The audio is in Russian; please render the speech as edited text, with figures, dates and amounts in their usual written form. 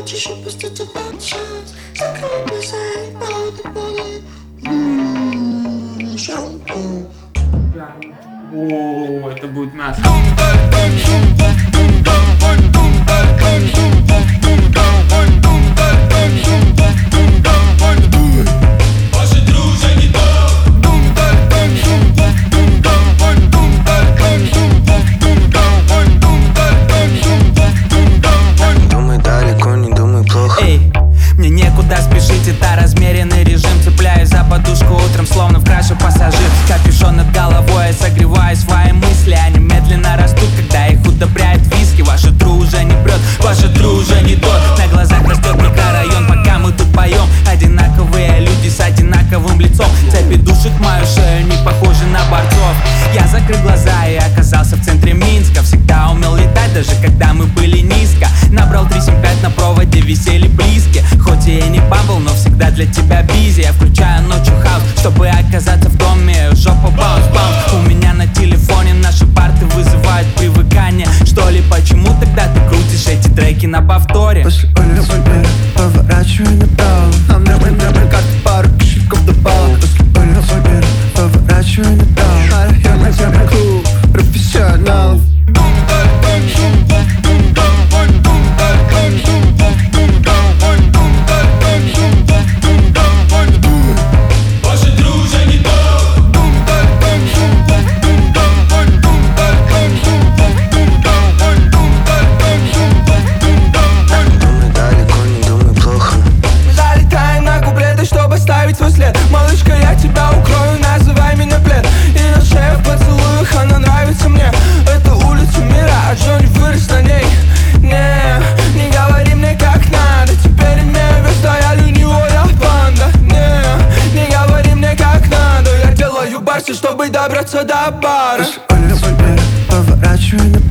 хочешь и пусть это тот шанс. Закрой глаза и правда будет. Шампунь. О, это будет мясо. Мне некуда спешить, это размеренный режим. Цепляюсь за подушку утром, словно в краше пассажир. Капюшон над головой, я согреваю свои мысли. Они медленно растут, когда их удобряет виски. Ваша тру уже не прет, ваша тру уже не тот. На глазах растет микрорайон, пока мы тут поем. Одинаковые люди с одинаковым лицом. Цепи душат мою шею, не похожи на борцов. Я закрыл глаза и оказался в центре Минска. Всегда умел летать, даже когда мы были низко. Набрал 375 на проводе, висели близкие. Хоть и я не бабл, но всегда для тебя бизи. Я включаю ночью хаус, чтобы оказаться в доме. Жопа баунс-баунс. У меня на телефоне наши парты вызывают привыкание. Что ли, почему тогда ты крутишь эти треки на повторе? После Ольга поворачивай направо. Нам на карте пару кошельков добавок. После Ольга поворачивай направо. Я клуб профессионалов. Малышка, я тебя укрою, называй меня плед. И на шее в поцелуях она нравится мне. Это улица мира, а Джонни вырос на ней. Не говори мне как надо. Теперь имею вес, что я ленивая банда. Не говори мне как надо. Я делаю барсы, чтобы добраться до бара. Поворачивай на